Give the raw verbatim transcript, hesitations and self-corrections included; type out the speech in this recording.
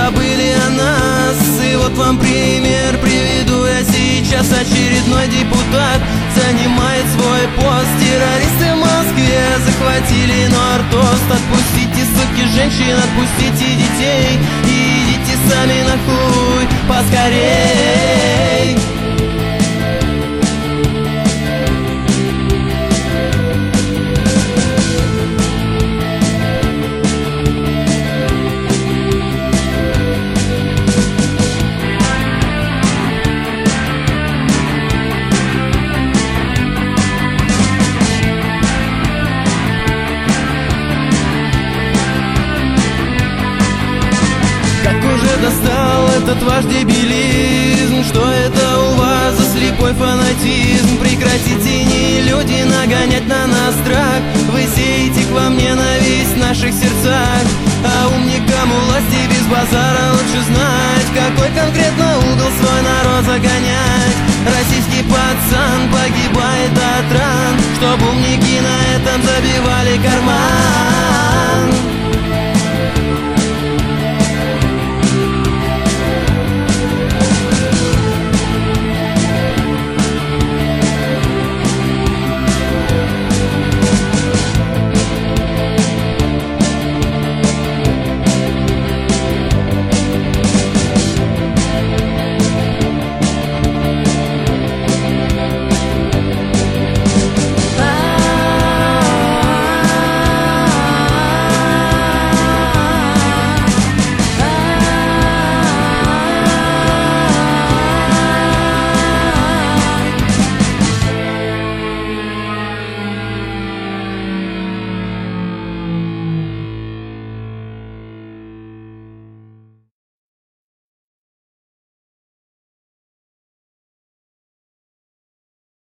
забыли о нас. И вот вам пример приведу я сейчас. Очередной депутат занимает свой пост. Террористы в Москве захватили Норд-Ост. Отпустите, суки, женщин, отпустите детей и идите сами на хуй поскорей. Достал этот ваш дебилизм. Что это у вас за слепой фанатизм? Прекратите, не люди, нагонять на нас страх. Вы сеете к вам ненависть в наших сердцах. А умникам у власти без базара лучше знать, какой конкретно угол свой народ загонять. Российский пацан погибает от ран, чтоб умники на этом забивали карман.